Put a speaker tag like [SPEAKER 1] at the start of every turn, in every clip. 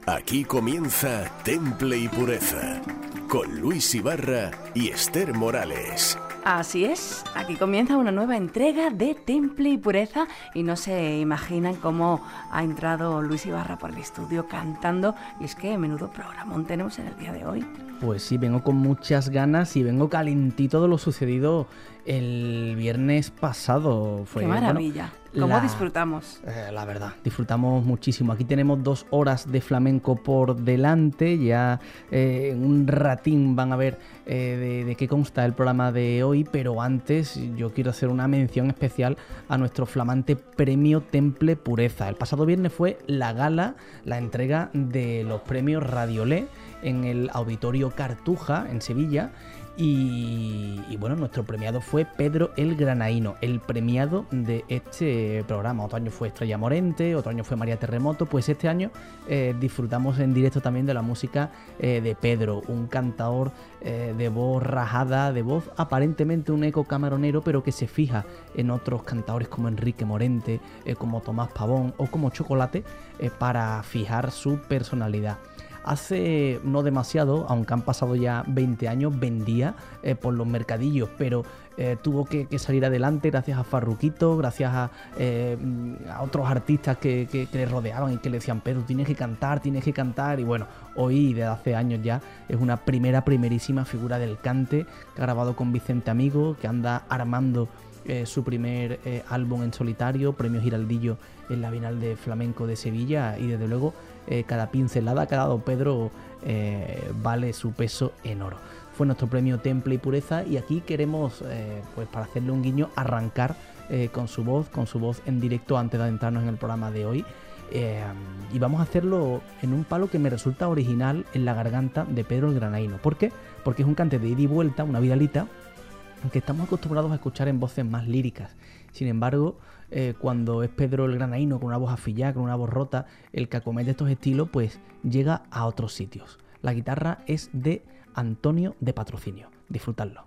[SPEAKER 1] Aquí comienza Temple y Pureza, con Luis Ibarra y Esther Morales.
[SPEAKER 2] Así es, aquí comienza una nueva entrega de Temple y Pureza y no se imaginan cómo ha entrado Luis Ibarra por el estudio cantando, y es que menudo programón tenemos en el día de hoy.
[SPEAKER 3] Pues sí, vengo con muchas ganas y vengo calentito de lo sucedido el viernes pasado.
[SPEAKER 2] ¡Qué maravilla! ¿Cómo disfrutamos?
[SPEAKER 3] La verdad, disfrutamos muchísimo. Aquí tenemos 2 horas de flamenco por delante. Ya en un ratín van a ver de qué consta el programa de hoy. Pero antes yo quiero hacer una mención especial a nuestro flamante premio Temple Pureza. El pasado viernes fue la gala, la entrega de los premios Radiolé en el Auditorio Cartuja, en Sevilla. Y bueno, nuestro premiado fue Pedro el Granaíno, el premiado de este programa. Otro año fue Estrella Morente, otro año fue María Terremoto. Pues este año disfrutamos en directo también de la música de Pedro, un cantador de voz rajada, de voz aparentemente un eco camaronero, pero que se fija en otros cantadores como Enrique Morente, como Tomás Pavón o como Chocolate, para fijar su personalidad. Hace no demasiado, aunque han pasado ya 20 años, vendía por los mercadillos, pero tuvo que salir adelante gracias a Farruquito, gracias a otros artistas que le rodeaban y que le decían: Pedro, tienes que cantar. Y bueno, hoy, desde hace años ya, es una primerísima figura del cante, que ha grabado con Vicente Amigo, que anda armando su primer álbum en solitario, Premio Giraldillo en la Bienal de Flamenco de Sevilla, y desde luego cada pincelada que ha dado Pedro vale su peso en oro. Fue nuestro premio Temple y Pureza, y aquí queremos, pues para hacerle un guiño, arrancar con su voz en directo antes de adentrarnos en el programa de hoy. Y vamos a hacerlo en un palo que me resulta original en la garganta de Pedro el Granaíno. ¿Por qué? Porque es un cante de ida y vuelta, una vidalita, que estamos acostumbrados a escuchar en voces más líricas. Sin embargo, cuando es Pedro el Granaíno, con una voz afillada, con una voz rota, el que acomete estos estilos, pues llega a otros sitios. La guitarra es de Antonio de Patrocinio. Disfrutadlo.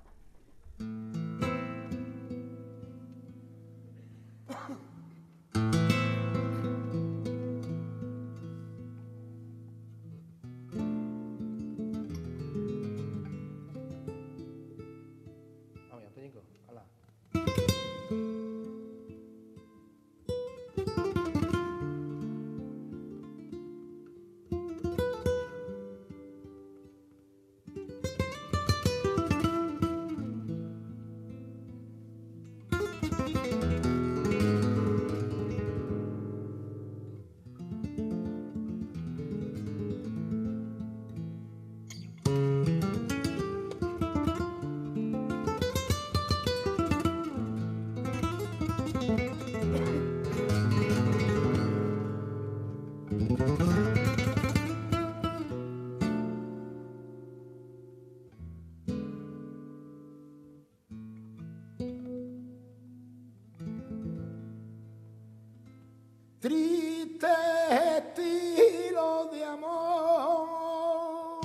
[SPEAKER 4] Triste estilo de amor,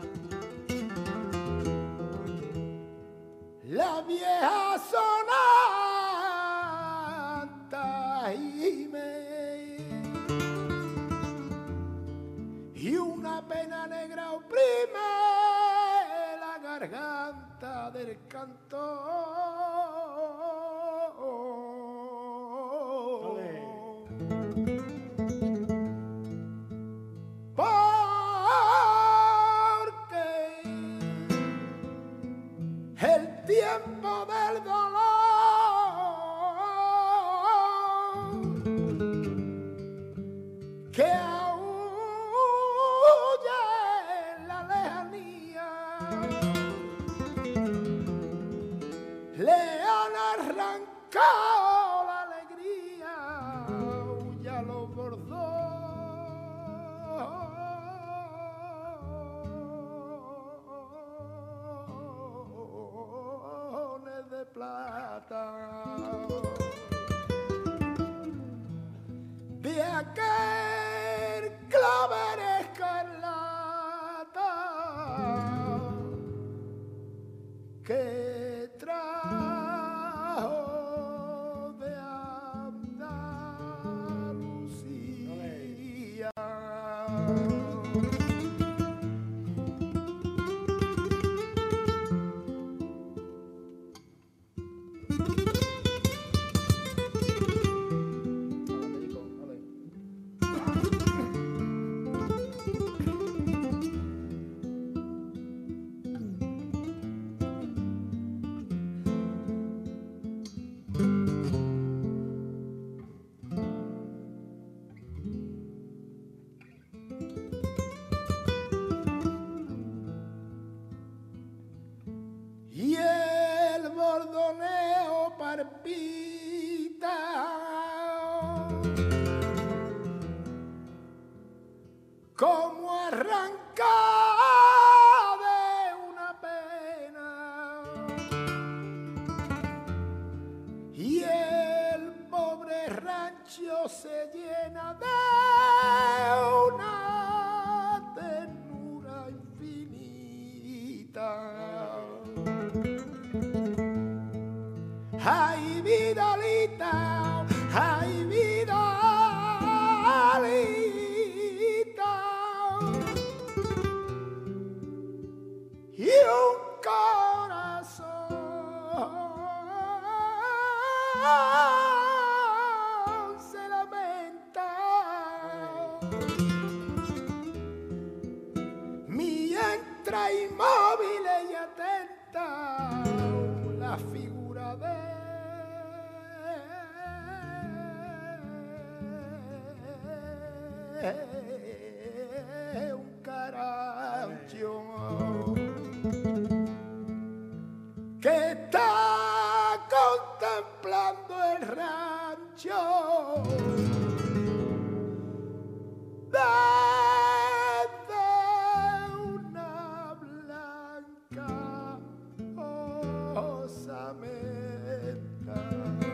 [SPEAKER 4] la vieja sonata y una pena negra oprime la garganta del cantor. El tiempo del dolor que aúlla en la lejanía le han arrancado la alegría, aúlla los bordones de plata de aquel clavel escarlata que trajo de Andalucía. como arranca de una pena, y el pobre rancho se llena de una ternura infinita. Ay, Vidalita, ay, Vidalita, y un corazón se lamenta. Mientras inmóvil y atenta la figura de un carancho que está contemplando el rancho desde una blanca osamenta.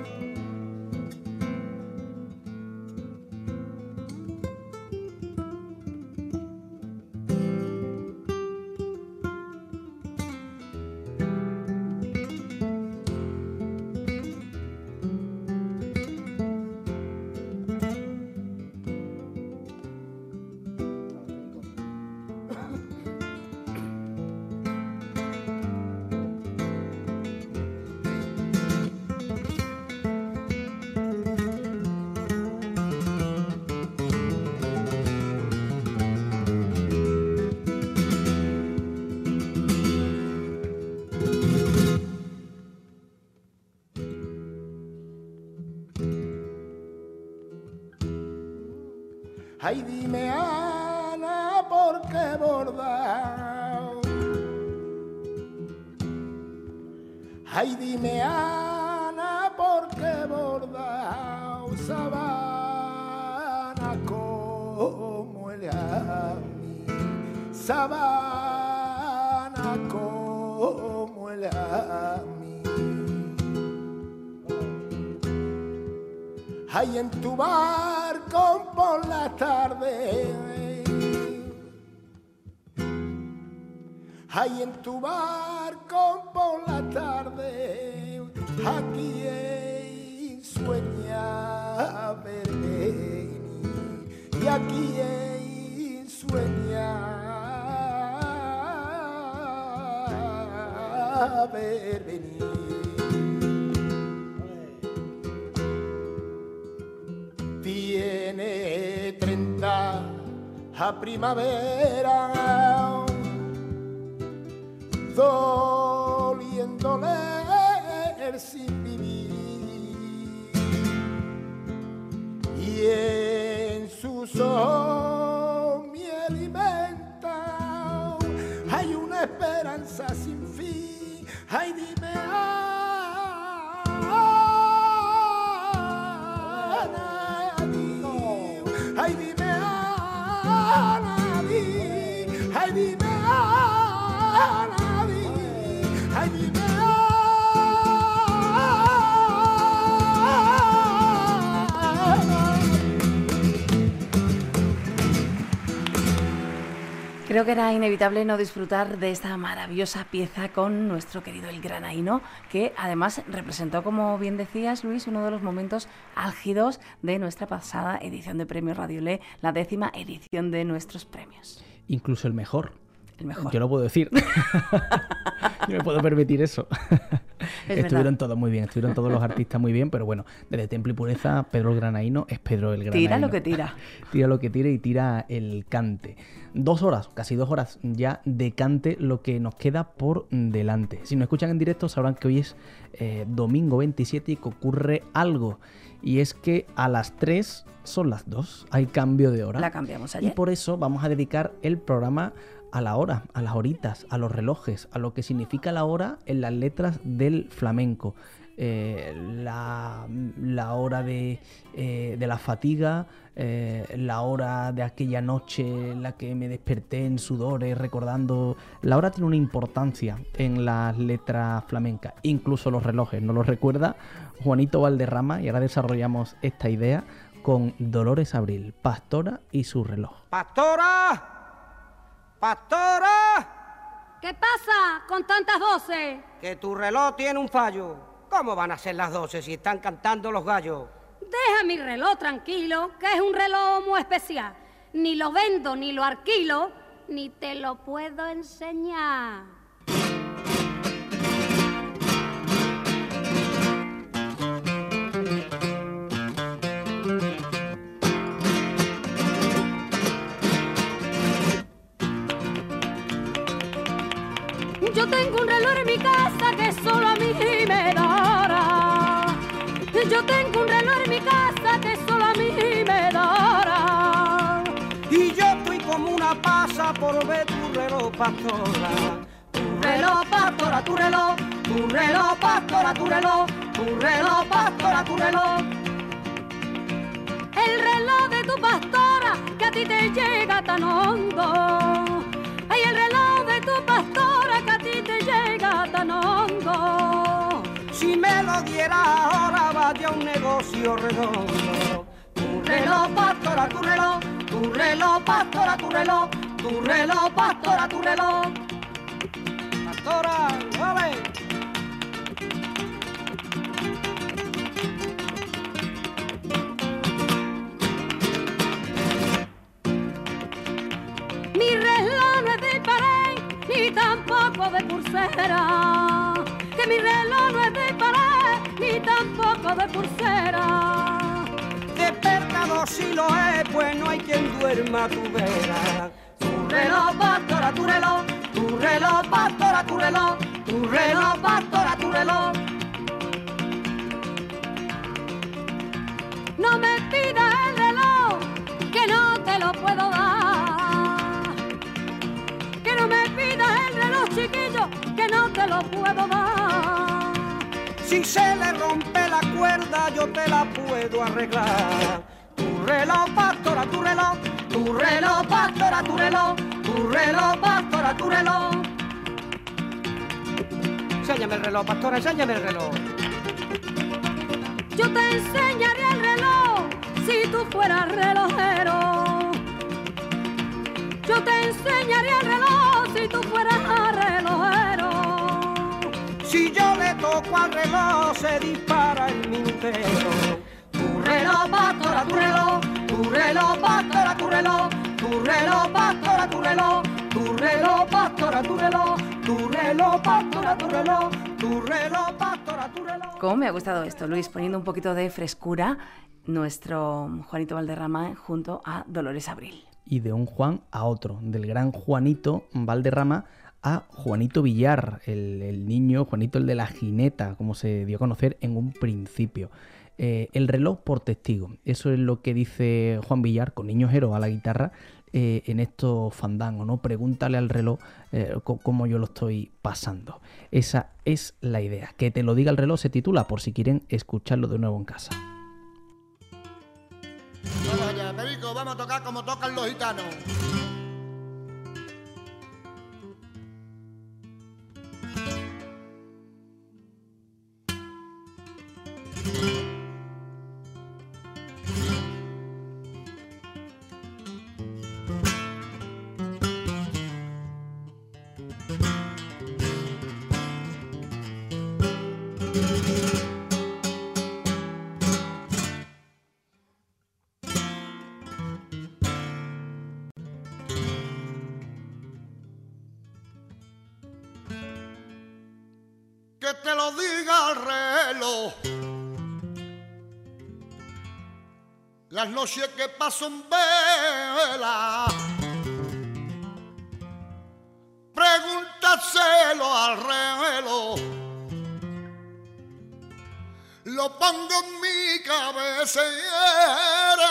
[SPEAKER 4] Ay, dime, Ana, ¿por qué bordao? Ay, dime, Ana, ¿por qué bordao? Sabana como el ami, sabana como el ami. Ay, en tu barco por la tarde, ay, en tu barco por la tarde, aquí sueña verme, y aquí sueña verme. Tiene 30 a primavera, doliéndole el sin vivir, y en sus ojos me alimenta, hay una esperanza sin fin. Ay, dime, ay, dime, ay, dime, ay, dime.
[SPEAKER 2] Creo que era inevitable no disfrutar de esta maravillosa pieza con nuestro querido El Granaíno, que además representó, como bien decías, Luis, uno de los momentos álgidos de nuestra pasada edición de Premios Radio Le, la 10ª edición de nuestros premios.
[SPEAKER 3] Incluso el mejor.
[SPEAKER 2] El mejor.
[SPEAKER 3] Yo lo puedo decir. Yo me puedo permitir eso. Estuvieron todos muy bien, estuvieron todos los artistas muy bien, pero bueno, desde Temple y Pureza, Pedro el Granaíno es Pedro el Granaíno.
[SPEAKER 2] Tira lo que tira.
[SPEAKER 3] Tira lo que tira y tira el cante. 2 horas, casi 2 horas ya de cante lo que nos queda por delante. Si nos escuchan en directo sabrán que hoy es domingo 27 y que ocurre algo. Y es que a las 3 son las 2, hay cambio de hora.
[SPEAKER 2] La cambiamos ayer.
[SPEAKER 3] Y por eso vamos a dedicar el programa a la hora, a las horitas, a los relojes, a lo que significa la hora en las letras del flamenco. la hora de la fatiga, la hora de aquella noche en la que me desperté en sudores recordando. La hora tiene una importancia en las letras flamencas, incluso los relojes. Nos lo recuerda Juanito Valderrama, y ahora desarrollamos esta idea con Dolores Abril, Pastora y su reloj.
[SPEAKER 5] ¡Pastora! ¡Pastora!
[SPEAKER 6] ¿Qué pasa con tantas voces?
[SPEAKER 5] Que tu reloj tiene un fallo. ¿Cómo van a ser las 12 si están cantando los gallos?
[SPEAKER 6] Deja mi reloj tranquilo, que es un reloj muy especial. Ni lo vendo, ni lo alquilo, ni te lo puedo enseñar. Yo tengo un reloj en mi casa que solo a mí me dará. Yo tengo un reloj en mi casa que solo a mí me dará.
[SPEAKER 5] Y yo estoy como una pasa por ver tu reloj, pastora.
[SPEAKER 6] Tu reloj, pastora, tu reloj. Tu reloj, pastora, tu reloj. Tu reloj, pastora, tu reloj. El reloj de tu pastora que a ti te llega tan hondo. Ay, el reloj de tu pastora que a ti te llega tan hondo.
[SPEAKER 5] Si me lo dieras ahora vaya un negocio redondo.
[SPEAKER 6] Tu reloj, pastora, tu reloj. Tu reloj, pastora, tu reloj. Tu reloj, pastora, tu reloj.
[SPEAKER 5] Pastora, vale.
[SPEAKER 6] Mi reloj no es de pared, ni tampoco de pulsera. Que mi reloj no es de pared, ni tampoco de pulsera.
[SPEAKER 5] Despertador si lo es, pues no hay quien duerma a tu vera.
[SPEAKER 6] Tu reloj, pastora, tu reloj. Tu reloj, pastora, tu reloj. Tu reloj, pastora, tu reloj. No me pidas el reloj, que no te lo puedo dar. Que no me pidas el reloj, chiquillo, que no te lo puedo dar.
[SPEAKER 5] Si se le rompe la cuerda yo te la puedo arreglar. Tu reloj, pastora, tu reloj.
[SPEAKER 6] Tu reloj, pastora, tu reloj. Tu reloj, pastora, tu reloj.
[SPEAKER 5] Enséñame el reloj, pastora, enséñame el reloj.
[SPEAKER 6] Yo te enseñaría el reloj si tú fueras relojero. Yo te enseñaría el reloj si tú fueras relojero.
[SPEAKER 5] Si yo le toco al reloj se dispara el minutero.
[SPEAKER 6] Tu reloj, pastora, tu reloj. Tu reloj, pastora, tu reloj. Tu reloj, pastora, tu reloj. Tu reloj, pastora, tu reloj. Tu reloj, pastora, tu reloj.
[SPEAKER 5] Tu reloj, pastora, tu reloj.
[SPEAKER 2] ¿Cómo me ha gustado esto, Luis? Poniendo un poquito de frescura, nuestro Juanito Valderrama junto a Dolores Abril.
[SPEAKER 3] Y de un Juan a otro, del gran Juanito Valderrama a Juanito Villar, el niño, Juanito el de la jineta, como se dio a conocer en un principio. El reloj por testigo, eso es lo que dice Juan Villar, con Niño Jero a la guitarra, en estos fandangos, ¿no? Pregúntale al reloj cómo yo lo estoy pasando. Esa es la idea. Que te lo diga el reloj se titula, por si quieren escucharlo de nuevo en casa.
[SPEAKER 4] Vamos allá, Perico, vamos a tocar como tocan los gitanos. Que te lo diga el reloj. Las noches que paso en vela, pregúntaselo al reloj. Lo pongo en mi cabecera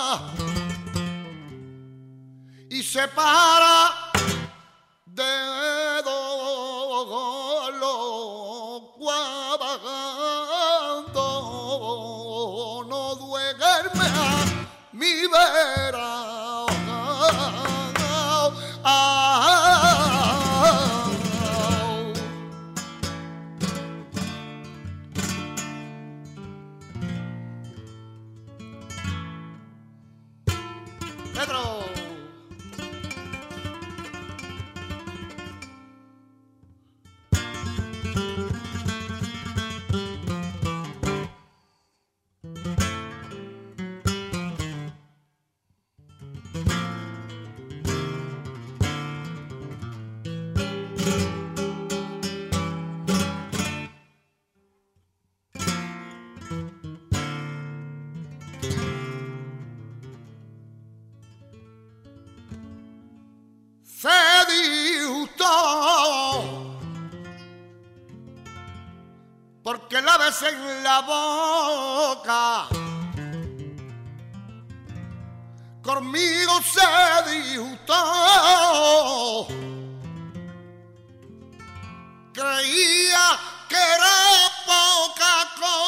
[SPEAKER 4] y se para de dolor. Porque la ves en la boca, conmigo se disgustó. Creía que era poca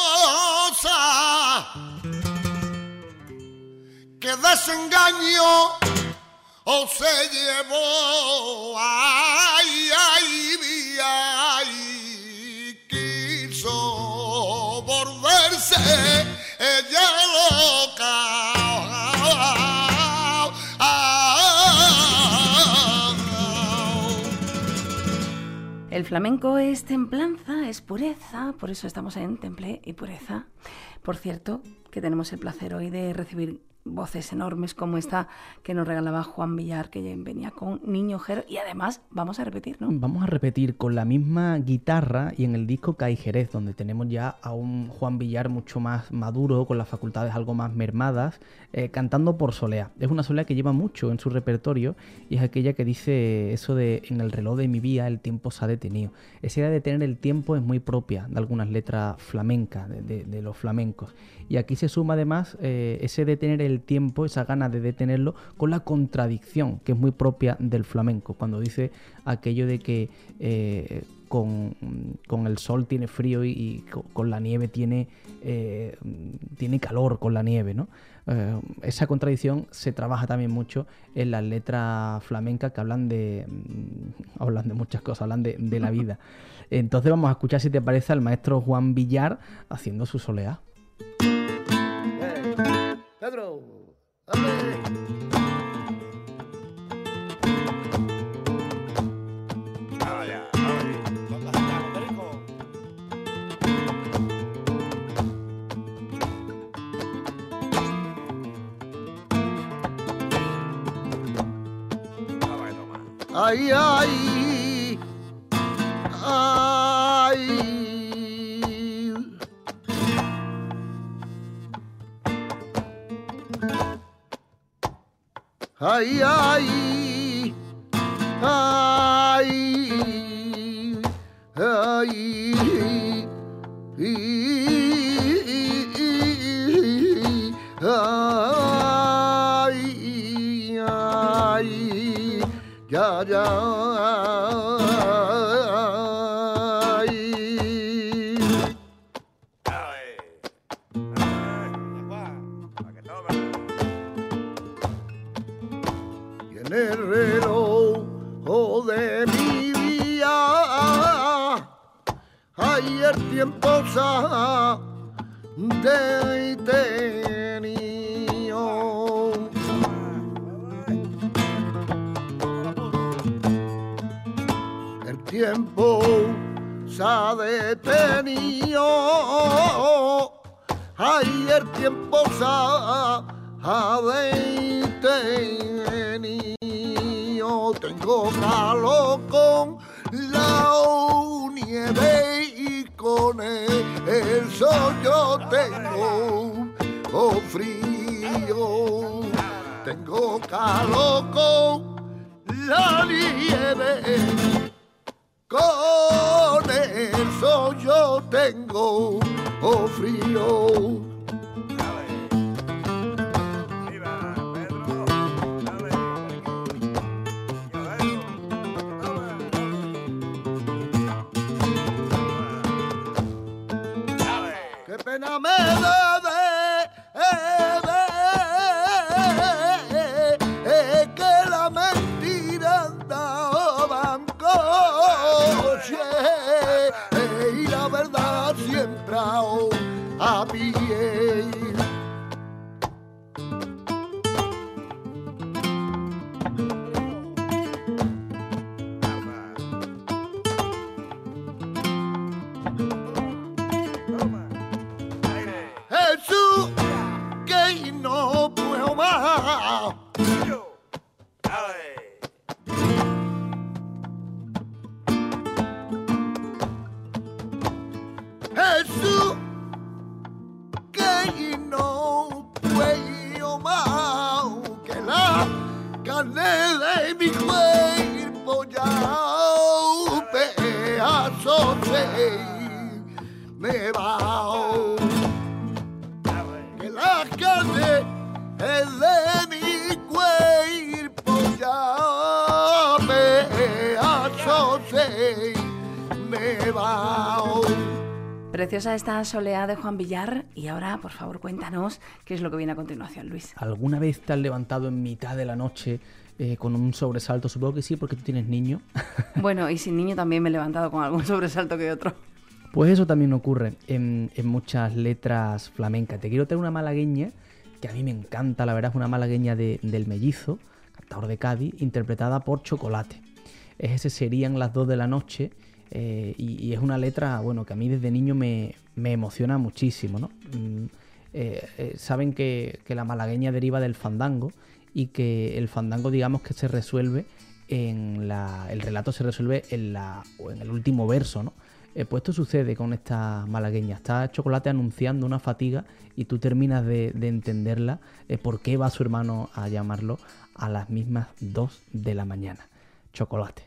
[SPEAKER 4] cosa, que desengaño o se llevó. Ay, ay, ay, quiso volverse ella loca.
[SPEAKER 2] El flamenco es templanza, es pureza, por eso estamos en Temple y Pureza. Por cierto, que tenemos el placer hoy de recibir voces enormes como esta que nos regalaba Juan Villar, que venía con Niño Jero, y además vamos a repetir, ¿no?
[SPEAKER 3] Vamos a repetir con la misma guitarra y en el disco Cai Jerez, donde tenemos ya a un Juan Villar mucho más maduro, con las facultades algo más mermadas, cantando por Soleá. Es una Soleá que lleva mucho en su repertorio y es aquella que dice eso de: en el reloj de mi vida el tiempo se ha detenido. Esa idea de tener el tiempo es muy propia de algunas letras flamencas, de los flamencos. Y aquí se suma además ese detener el tiempo, esa gana de detenerlo, con la contradicción que es muy propia del flamenco, cuando dice aquello de que con el sol tiene frío y con la nieve tiene calor con la nieve, ¿no? Esa contradicción se trabaja también mucho en las letras flamencas que hablan de muchas cosas, hablan de la vida. Entonces vamos a escuchar, si te parece, al maestro Juan Villar haciendo su Soleá.
[SPEAKER 4] Pedro, dale. Ay, ay, ay. Ay, ay, ay, ay, ay, ya, ya. El reloj de mi vida, ay, el tiempo se ha detenido. El tiempo se ha detenido, ay, el tiempo se ha detenido. Tengo calor con la nieve y con el sol yo tengo frío. Tengo calor con la nieve, con el sol yo tengo frío. Qué pena me da de carne de mi cuerpo ya pedazos me va. Que la carne de mi cuerpo ya pedazos me va.
[SPEAKER 2] Preciosa esta soleá de Juan Villar. Y ahora, por favor, cuéntanos qué es lo que viene a continuación, Luis.
[SPEAKER 3] ¿Alguna vez te has levantado en mitad de la noche con un sobresalto? Supongo que sí, porque tú tienes niño.
[SPEAKER 2] Bueno, y sin niño también me he levantado con algún sobresalto que otro.
[SPEAKER 3] Pues eso también ocurre en muchas letras flamencas. Te quiero traer una malagueña que a mí me encanta, la verdad, es una malagueña del Mellizo, cantador de Cádiz, interpretada por Chocolate. Ese serían las 2 de la noche. Y es una letra, bueno, que a mí desde niño me emociona muchísimo, ¿no? Saben que la malagueña deriva del fandango y que el fandango, digamos, que se resuelve el relato se resuelve en el último verso, ¿no? Pues esto sucede con esta malagueña. Está Chocolate anunciando una fatiga y tú terminas de entenderla, por qué va su hermano a llamarlo a las mismas 2 de la mañana. Chocolate.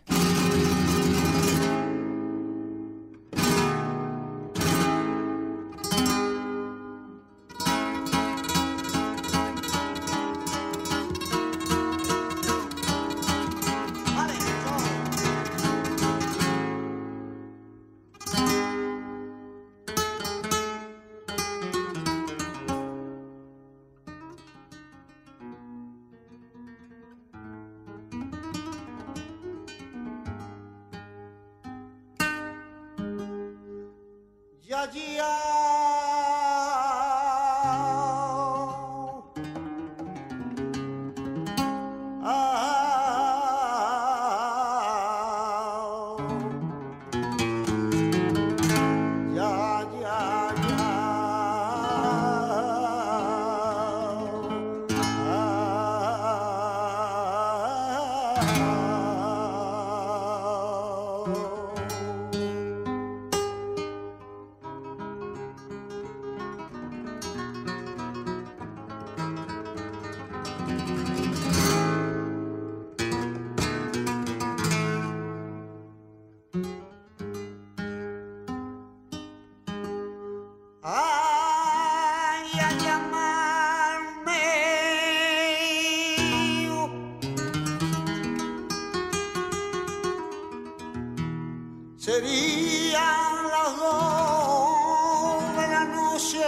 [SPEAKER 5] Serían las 2 de la noche.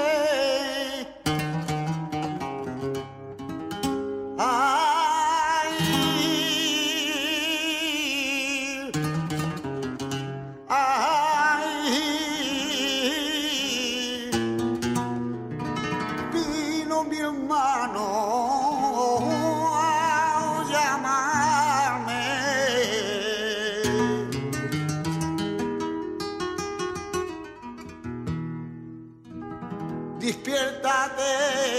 [SPEAKER 5] Ay, ay, vino mi hermano a llamarme. Despiértate,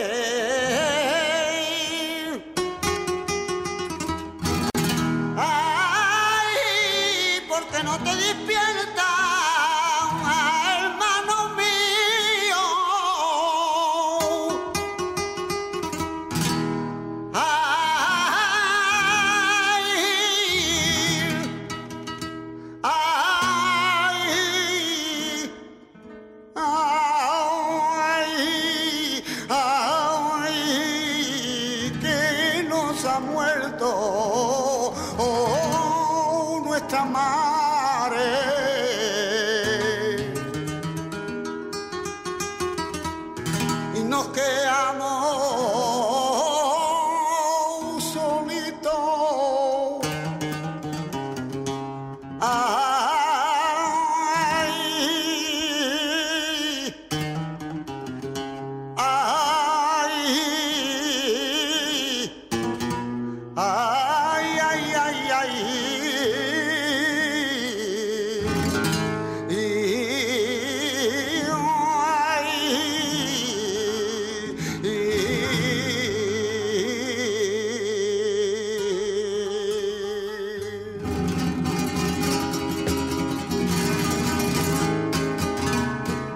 [SPEAKER 5] ay, porque no te despiertas, hermano mío, ay, ay, ay, que nos ha muerto nuestra madre. Y nos quedamos solitos.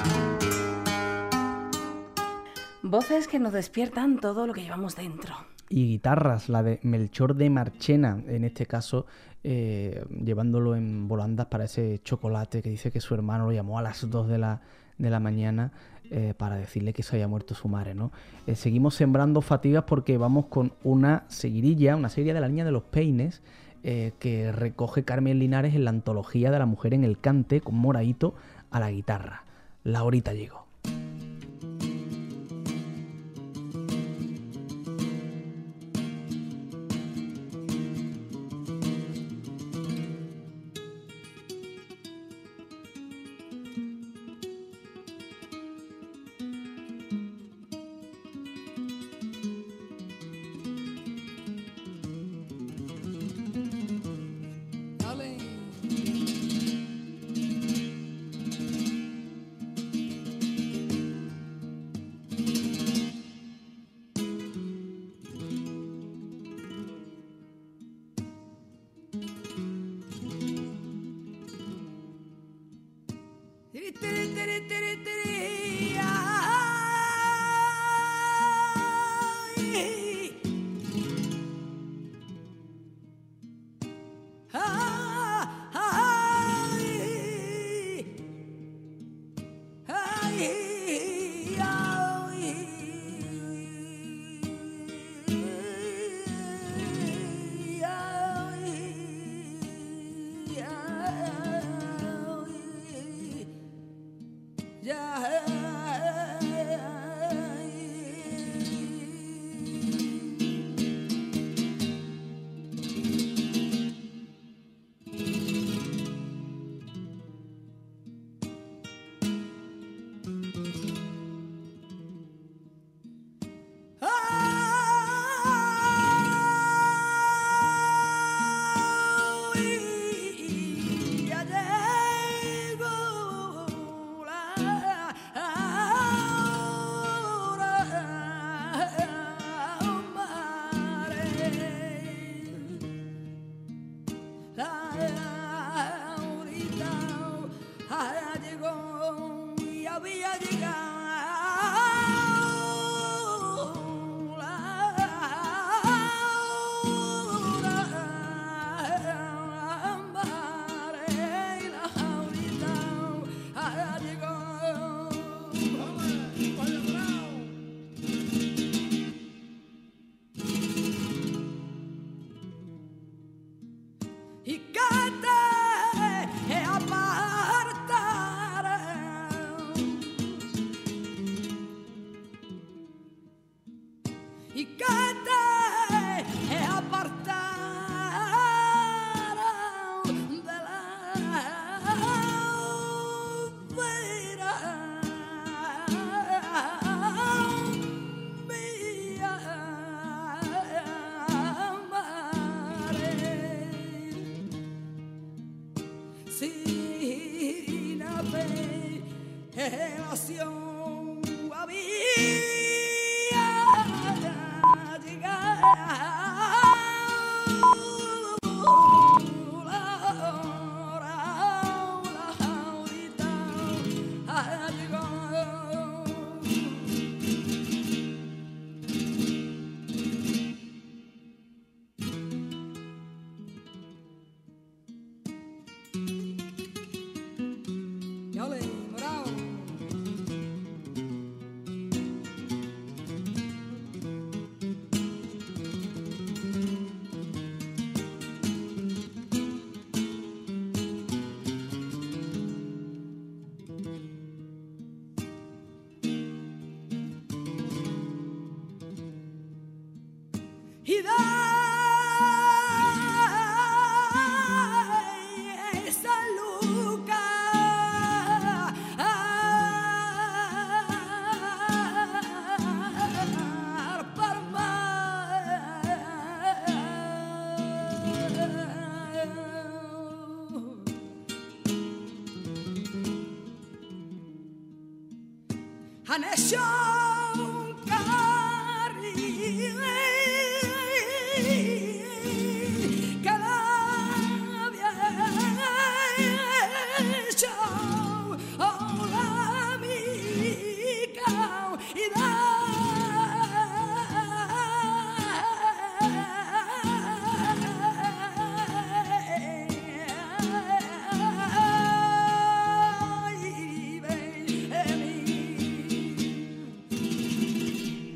[SPEAKER 2] Voces que nos despiertan todo lo que llevamos dentro.
[SPEAKER 3] y guitarras, la de Melchor de Marchena, en este caso llevándolo en volandas para ese chocolate que dice que su hermano lo llamó a las 2 de la mañana para decirle que se había muerto su madre, ¿no? Seguimos sembrando fatigas porque vamos con una seguidilla de la Niña de los Peines, que recoge Carmen Linares en la antología de la mujer en el cante, con Moraito a la guitarra. La horita llegó.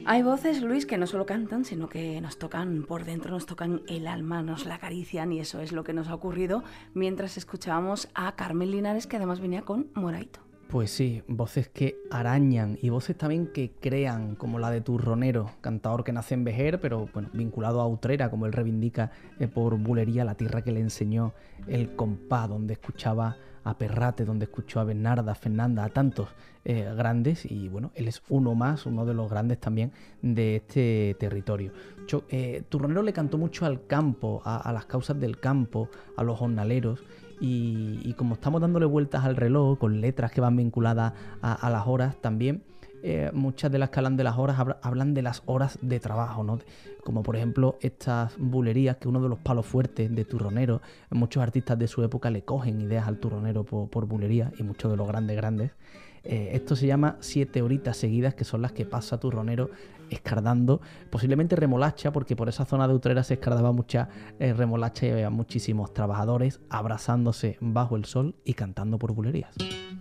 [SPEAKER 2] Hay voces, Luis, que no solo cantan, sino que nos tocan por dentro, nos tocan el alma, nos la acarician, y eso es lo que nos ha ocurrido mientras escuchábamos a Carmen Linares, que además venía con Moraito.
[SPEAKER 3] Pues sí, voces que arañan y voces también que crean, como la de Turronero, cantador que nace en Vejer, pero bueno, vinculado a Utrera, como él reivindica por Bulería, la tierra que le enseñó el compás, donde escuchaba a Perrate, donde escuchó a Bernarda, a Fernanda, a tantos grandes, y bueno, él es uno más, uno de los grandes también de este territorio. Turronero le cantó mucho al campo, a las causas del campo, a los jornaleros. Y como estamos dándole vueltas al reloj, con letras que van vinculadas a las horas también, muchas de las que hablan de las horas hablan de las horas de trabajo, ¿no? Como por ejemplo estas bulerías, que es uno de los palos fuertes de Turronero. Muchos artistas de su época le cogen ideas al Turronero por bulería, y muchos de los grandes. Esto se llama 7 horitas seguidas, que son las que pasa Turronero escardando, posiblemente remolacha, porque por esa zona de Utrera se escardaba mucha remolacha y había muchísimos trabajadores abrazándose bajo el sol y cantando por bulerías.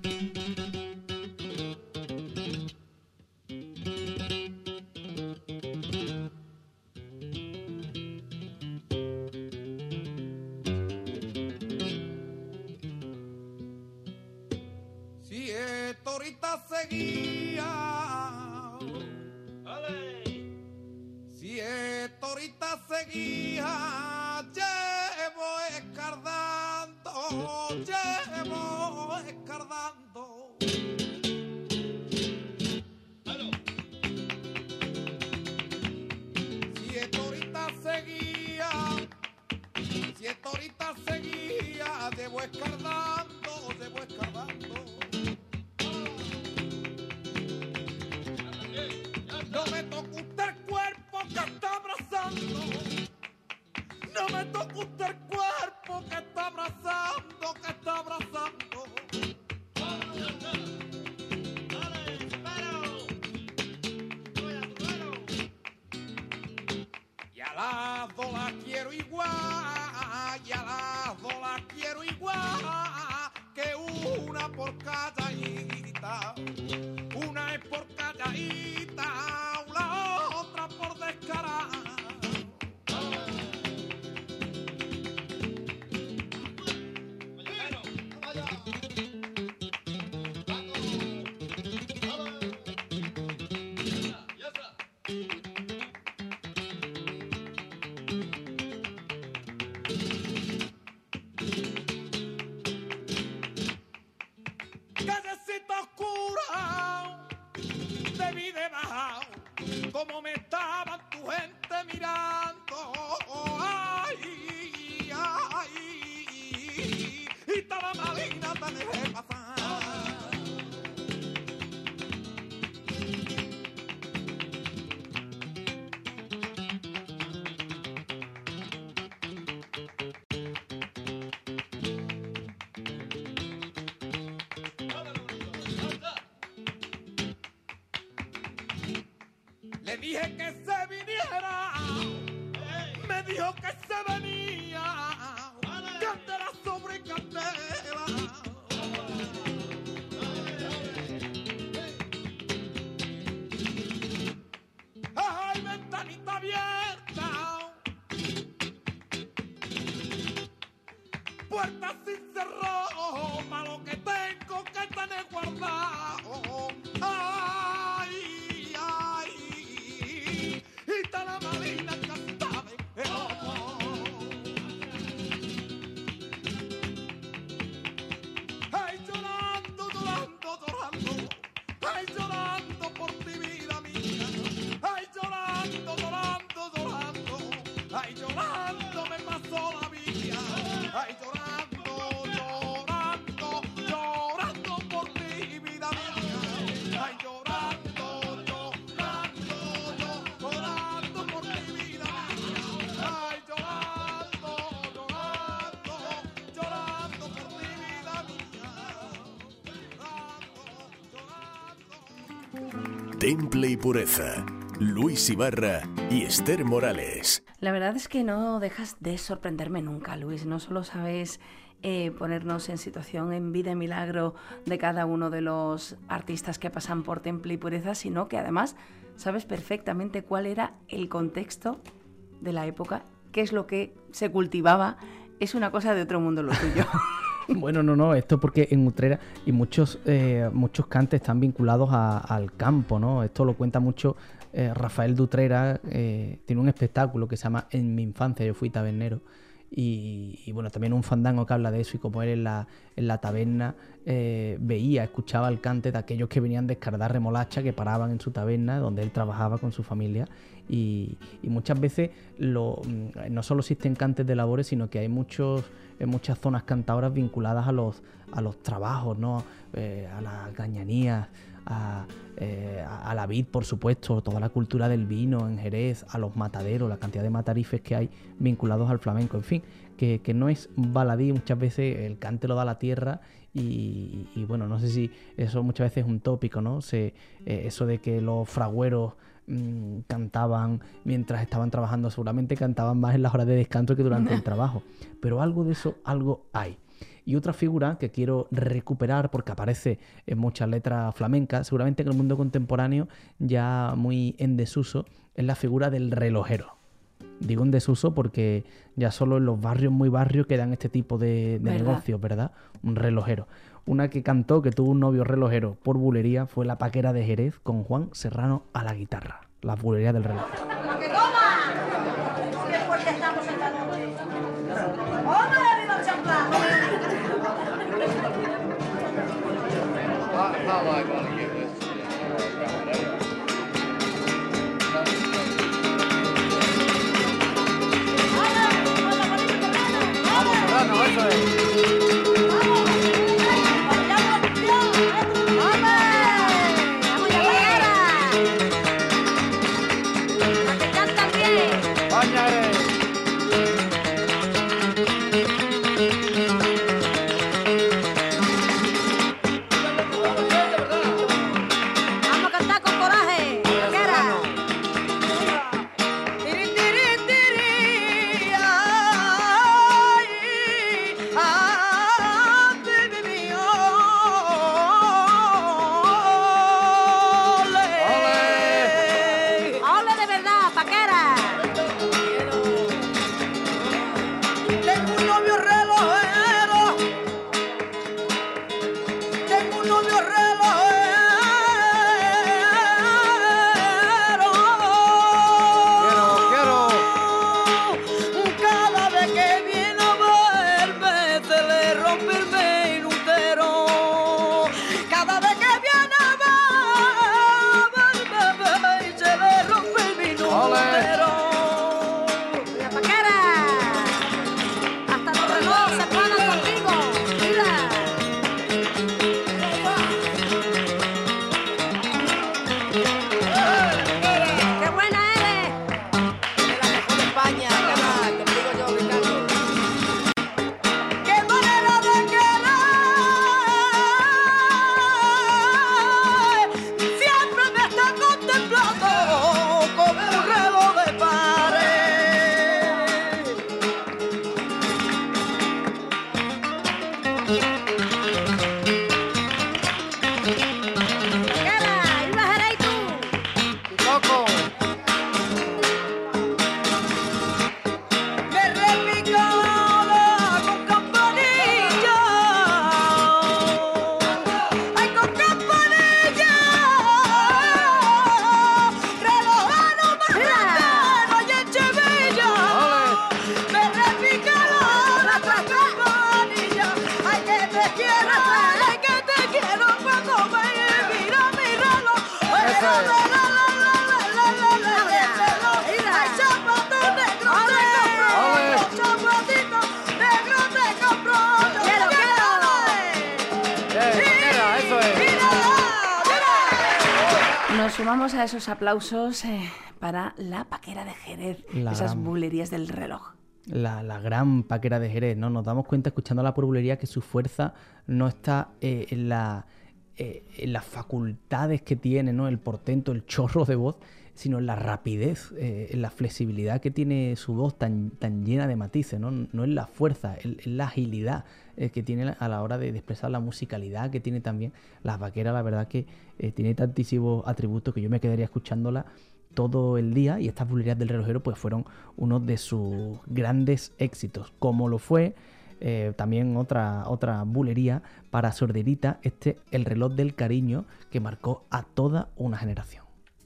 [SPEAKER 4] Como me estaban tu gente mirando, ay, ay, y toda la malina te dejé pasar. Le dije que se viniera, me dijo que se venía, candela sobre candela. Ay, ventanita abierta, puerta sin cerrojo, pa' lo que tengo que tener guardado. Ay, ay, y está la malina cantada el ojo. Ay, llorando, llorando, llorando, ay, llorando por ti, vida mía. Ay, llorando, llorando, llorando, ay, llorando me pasó la vida. Ay, llorando, llorando, llorando por ti, vida mía. Ay, llorando, llorando, llorando por ti, vida mía. Ay, llorando, llorando, llorando por ti, vida mía. Llorando, llorando.
[SPEAKER 1] Temple y Pureza, Luis Ibarra y Esther Morales.
[SPEAKER 2] La verdad es que no dejas de sorprenderme nunca, Luis. No solo sabes ponernos en situación en vida y milagro de cada uno de los artistas que pasan por Temple y Pureza, sino que además sabes perfectamente cuál era el contexto de la época, qué es lo que se cultivaba. Es una cosa de otro mundo lo tuyo.
[SPEAKER 3] Bueno, no, esto porque en Utrera y muchos cantes están vinculados al campo, ¿no? Esto lo cuenta mucho Rafael de Utrera, tiene un espectáculo que se llama En mi infancia yo fui tabernero, y bueno, también un fandango que habla de eso, y como él en la taberna escuchaba el cante de aquellos que venían de escardar remolacha, que paraban en su taberna donde él trabajaba con su familia, y muchas veces no solo existen cantes de labores, sino que hay muchas zonas cantadoras vinculadas a los trabajos, ¿no? A las gañanías, a la vid, por supuesto, toda la cultura del vino en Jerez, a los mataderos, la cantidad de matarifes que hay vinculados al flamenco, en fin, que no es baladí. Muchas veces el cante lo da la tierra y bueno, no sé si eso muchas veces es un tópico, ¿no? Eso de que los fragüeros cantaban mientras estaban trabajando, seguramente cantaban más en las horas de descanso que durante el trabajo, pero algo de eso, algo hay. Y otra figura que quiero recuperar porque aparece en muchas letras flamencas, seguramente en el mundo contemporáneo ya muy en desuso, es la figura del relojero. Digo en desuso porque ya solo en los barrios, muy barrios, quedan este tipo de negocios, ¿verdad? Un relojero. Una que cantó, que tuvo un novio relojero por bulería, fue La Paquera de Jerez, con Juan Serrano a la guitarra. La bulería del relojero.
[SPEAKER 7] ¡Que toma! ¡Qué fuerte estamos esta noche! ¡Hombre, viva el champán!
[SPEAKER 5] Vamos, Serrano, eso es.
[SPEAKER 2] Nos sumamos a esos aplausos para La Paquera de Jerez, esas bulerías del reloj.
[SPEAKER 3] La gran Paquera de Jerez, ¿no? Nos damos cuenta escuchándola por bulería que su fuerza no está en las facultades que tiene, ¿no? El portento, el chorro de voz, sino en la rapidez, en la flexibilidad que tiene su voz tan llena de matices, ¿no? No en la fuerza, en la agilidad que tiene a la hora de expresar, la musicalidad que tiene también. Las Vaqueras, la verdad que tiene tantísimos atributos que yo me quedaría escuchándola todo el día, y estas bulerías del relojero pues fueron uno de sus grandes éxitos, como lo fue también otra bulería para sorderita, El reloj del cariño, que marcó a toda una generación.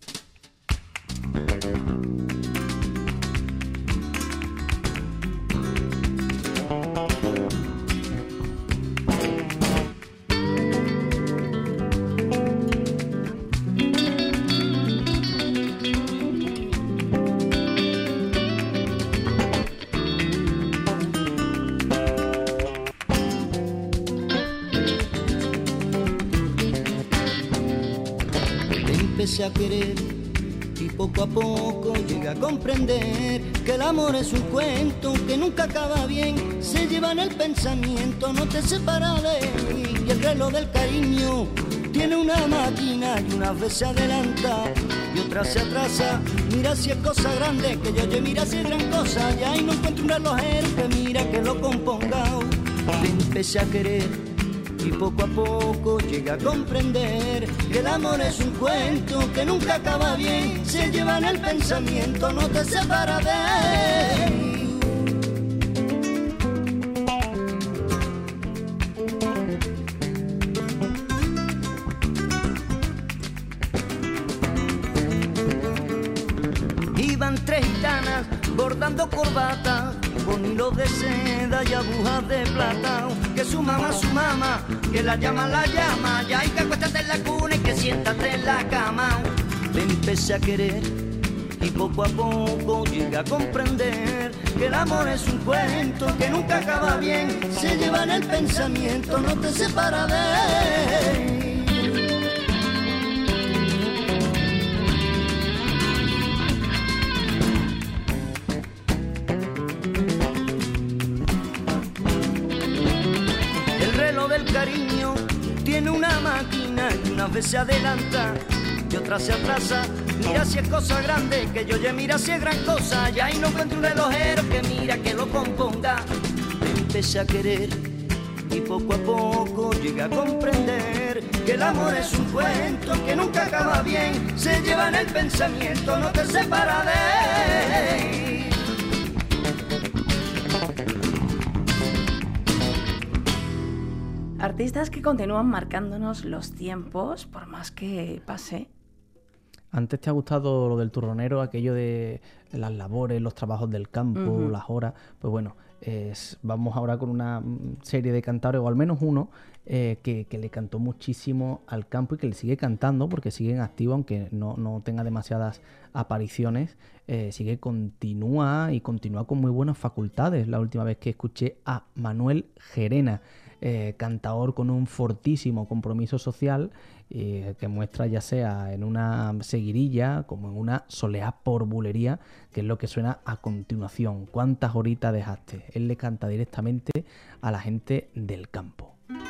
[SPEAKER 8] Empecé a querer y poco a poco llegué a comprender que el amor es un cuento que nunca acaba bien, se lleva en el pensamiento, no te separa de él. Y el reloj del cariño tiene una máquina y unas veces se adelanta y otras se atrasa. Mira si es cosa grande, que yo mira si es gran cosa, ya y no encuentro un relojero que mira que lo componga. Te empecé a querer y poco a poco llegué a comprender que el amor es un cuento que nunca acaba bien, se lleva en el pensamiento, no te separa de él. Iban tres gitanas bordando corbatas con hilos de seda y agujas de plata, que su mamá, que la llama, ya, y que acuéstate en la cuna y que siéntate en la cama. Te empecé a querer y poco a poco llegué a comprender que el amor es un cuento que nunca acaba bien, se lleva en el pensamiento, no te separa de él. Cariño tiene una máquina y unas veces se adelanta y otras se atrasa. Mira si es cosa grande, que yo mira si es gran cosa, ya y no encuentro un relojero que mira que lo componga. Me empecé a querer y poco a poco llegué a comprender que el amor es un cuento que nunca acaba bien, se lleva en el pensamiento, no te separa de él.
[SPEAKER 2] Artistas que continúan marcándonos los tiempos, por más que pase.
[SPEAKER 3] Antes te ha gustado lo del turronero, aquello de las labores, los trabajos del campo, las horas. Pues bueno, vamos ahora con una serie de cantadores, o al menos uno, que le cantó muchísimo al campo y que le sigue cantando, porque sigue en activo, aunque no tenga demasiadas apariciones. Continúa con muy buenas facultades. La última vez que escuché a Manuel Gerena, cantador con un fortísimo compromiso social, que muestra ya sea en una seguirilla como en una soleá por bulería, que es lo que suena a continuación. ¿Cuántas horitas dejaste? Él le canta directamente a la gente del campo.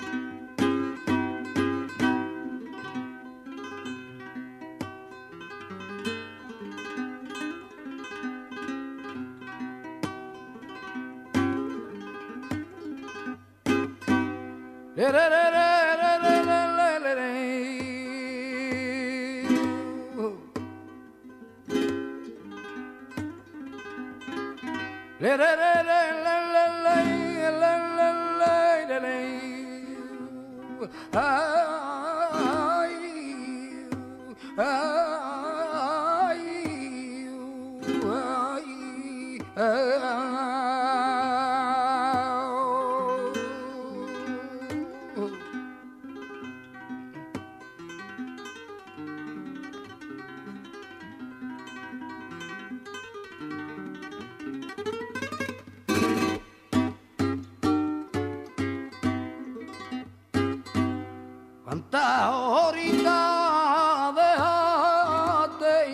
[SPEAKER 4] ¿Cuántas horitas dejaste?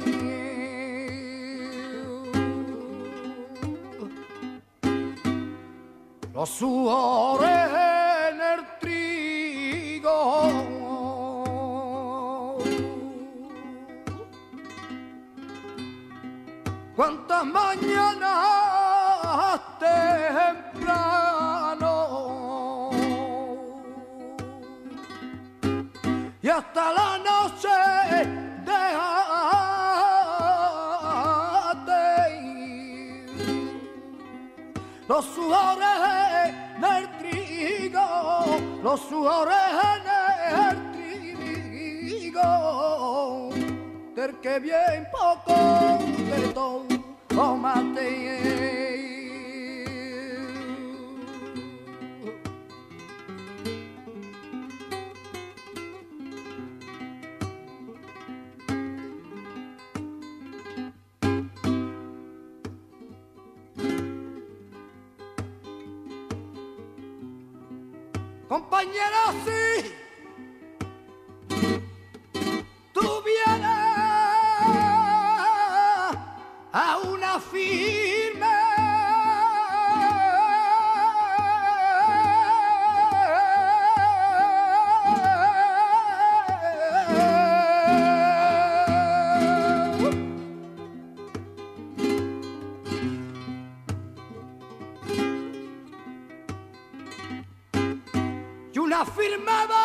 [SPEAKER 4] Los sudores en el trigo, las mañanas temprano y hasta la noche déjate ir. Los sudores del trigo, los sudores del trigo, del que bien poco de todo mate. Compañera, sí, tú vienes a una firme y una firmada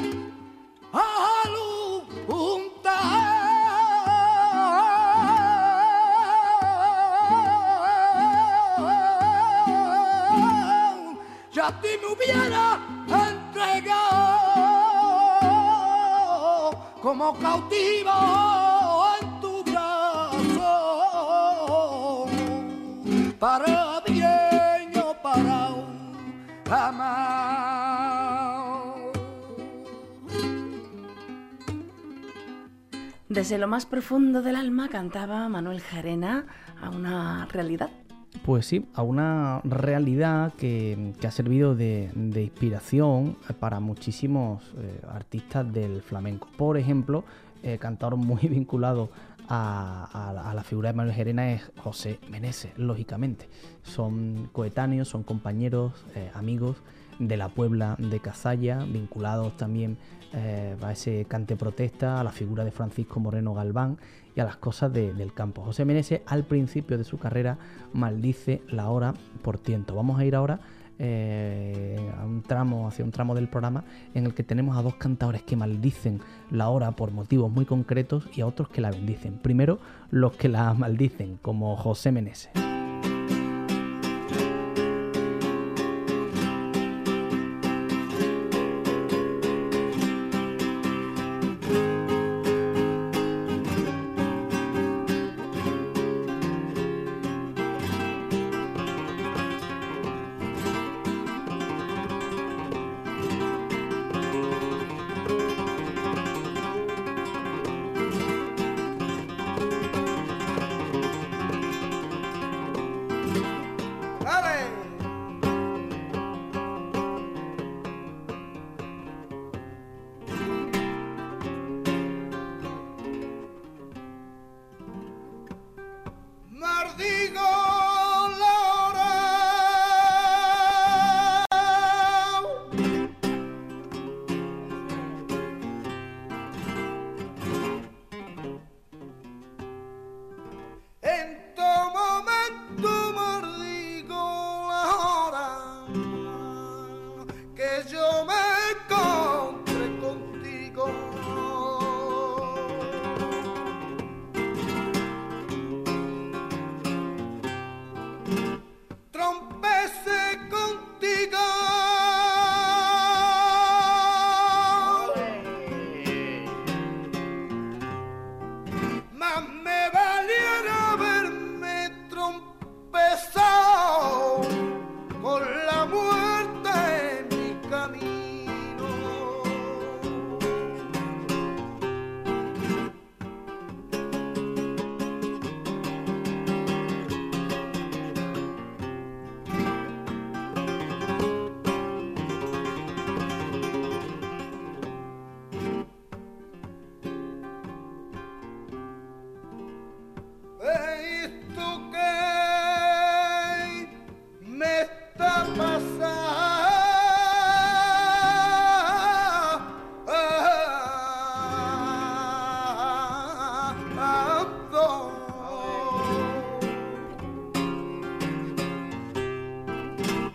[SPEAKER 4] a ti me hubiera entregado como cautivo en tu brazo, para bien o para amar.
[SPEAKER 2] Desde lo más profundo del alma cantaba Manuel Gerena a una realidad.
[SPEAKER 3] Pues sí, a una realidad que ha servido de inspiración para muchísimos artistas del flamenco. Por ejemplo, cantador muy vinculado a la figura de Manuel Gerena es José Meneses, lógicamente. Son coetáneos, son compañeros, amigos de la Puebla de Cazalla, vinculados también a ese cante protesta, a la figura de Francisco Moreno Galván y a las cosas del campo. José Meneses, al principio de su carrera, maldice la hora por tiento. Vamos a ir ahora hacia un tramo del programa en el que tenemos a dos cantadores que maldicen la hora por motivos muy concretos y a otros que la bendicen. Primero, los que la maldicen, como José Meneses.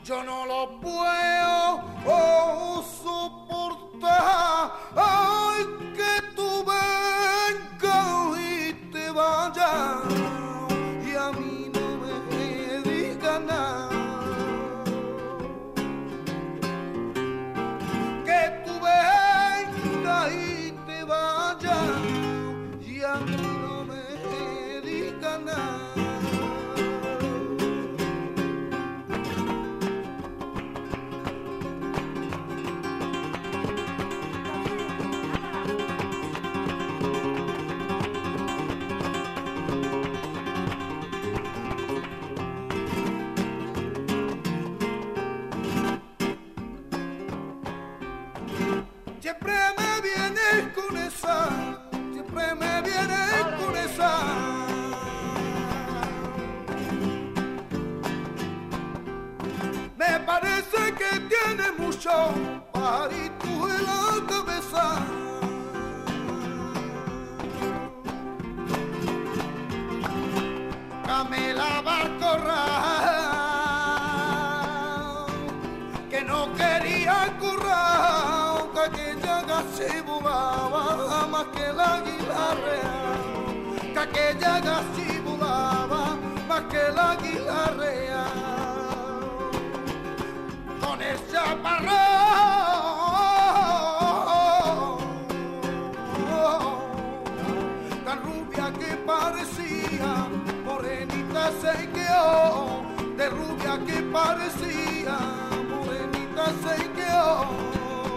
[SPEAKER 4] yo no lo puedo soportar. Ay, que tú vengas y te vayas y a mí no me digas nada. Que tú vengas y te vayas y a mí no me digas nada. Siempre me vienes con esa, siempre me vienes con esa. Me parece que tiene mucho pajarito en la cabeza. Camela Barcorral, que no quería currar, que aquella gasi volaba más que la águila real, que aquella gasi volaba más que la águila real. Con el chaparrón tan rubia que parecía, morenita se quedó, de rubia que parecía, morenita se quedó.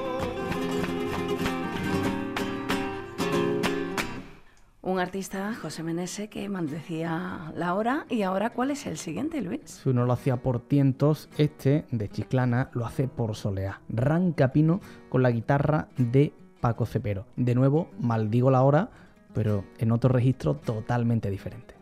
[SPEAKER 2] Un artista, José Menese, que maldecía la hora. Y ahora, ¿cuál es el siguiente, Luis?
[SPEAKER 3] Si uno lo hacía por tientos, este, de Chiclana, lo hace por soleá. Rancapino con la guitarra de Paco Cepero. De nuevo, maldigo la hora, pero en otro registro totalmente diferente.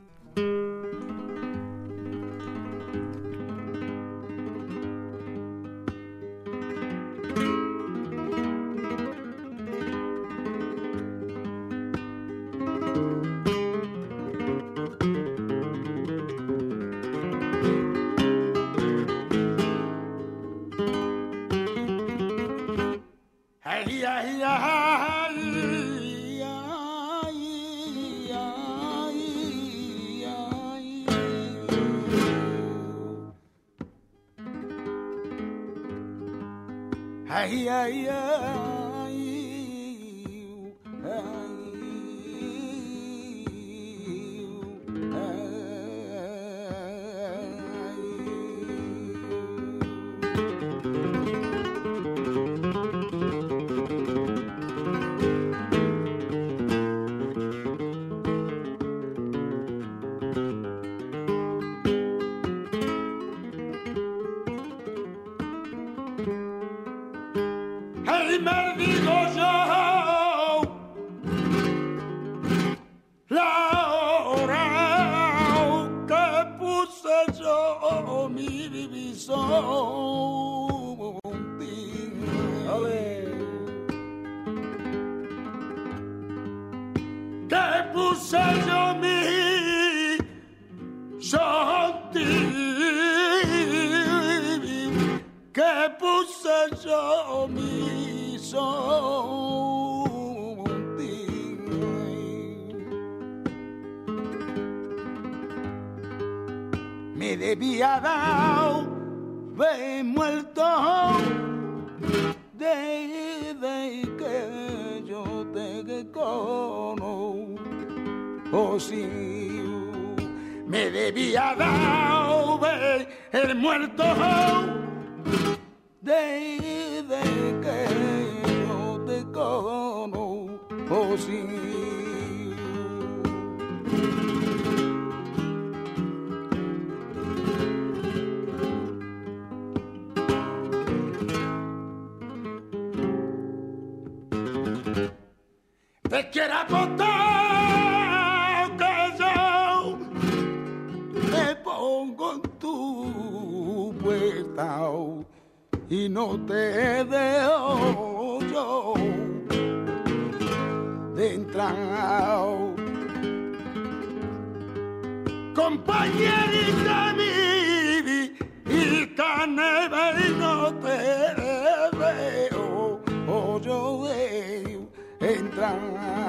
[SPEAKER 4] Me debía dar de muerto desde que yo te conozco. Oh, sí, me debía dar de el muerto desde que yo te conozco. Oh, sí. Te quiero apostar que yo me pongo en tu puerta y no te dejo yo de entrar. Compañerita mi y me veo y no te veo, o yo veo entrar.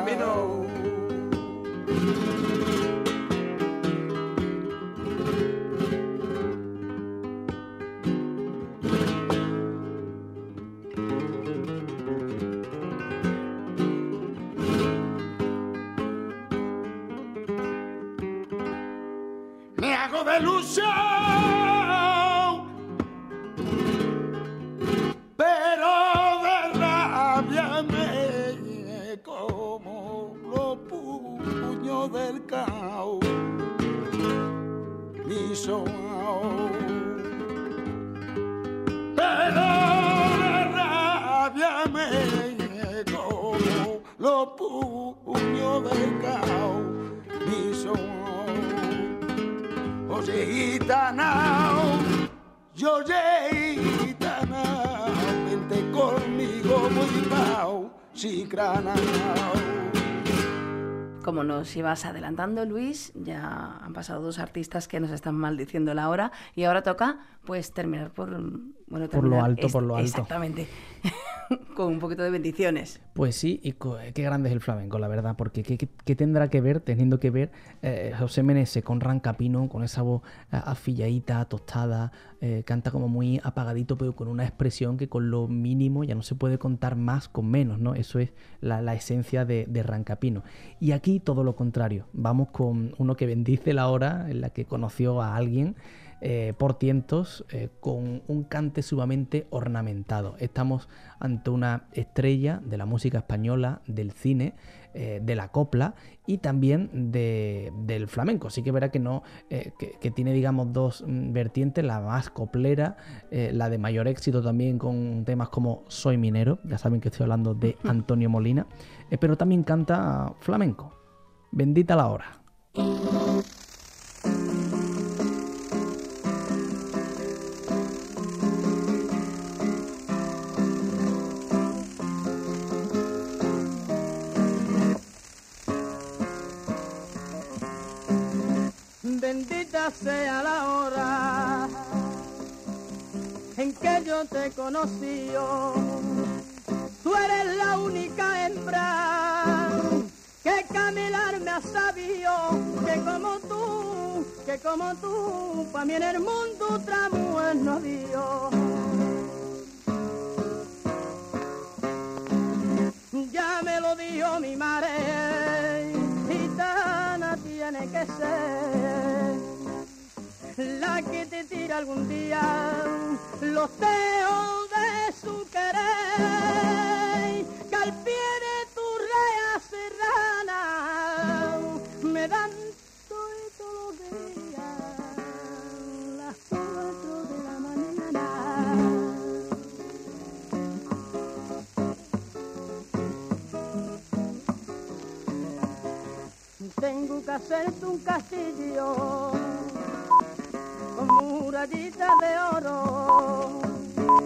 [SPEAKER 4] Me hago de ilusión, pero de rabia me como los puños del caos, mi son. Pero de rabia me como los puños del caos, mi son. Oye, gitana, yo gitana, vente conmigo muy pao, si granao.
[SPEAKER 2] Como nos ibas adelantando, Luis, ya han pasado dos artistas que nos están maldiciendo la hora y ahora toca pues terminar por
[SPEAKER 3] lo alto.
[SPEAKER 2] Exactamente. Con un poquito de bendiciones.
[SPEAKER 3] Pues sí, y qué grande es el flamenco, la verdad, porque ¿qué tendrá que ver, teniendo que ver José Meneses con Rancapino, con esa voz afilladita, tostada, canta como muy apagadito, pero con una expresión que con lo mínimo ya no se puede contar más con menos, ¿no? Eso es la esencia de Rancapino. Y aquí todo lo contrario, vamos con uno que bendice la hora en la que conoció a alguien, por tientos, con un cante sumamente ornamentado. Estamos ante una estrella de la música española, del cine, de la copla y también del flamenco. Así que verá que no que tiene, digamos, dos vertientes, la más coplera, la de mayor éxito también con temas como Soy minero, ya saben que estoy hablando de Antonio Molina, pero también canta flamenco. Bendita la hora.
[SPEAKER 5] Bendita sea la hora en que yo te conocí. Tú eres la única hembra que caminar me ha sabido, que como tú, pa' mí en el mundo otra mujer no dio. Ya me lo dijo mi madre, gitana tiene que ser la que te tira algún día los teos de su querer, que al pie de tu rea serrana me dan todos los días las 4 de la mañana. Tengo que hacerte un castillo con murallitas de oro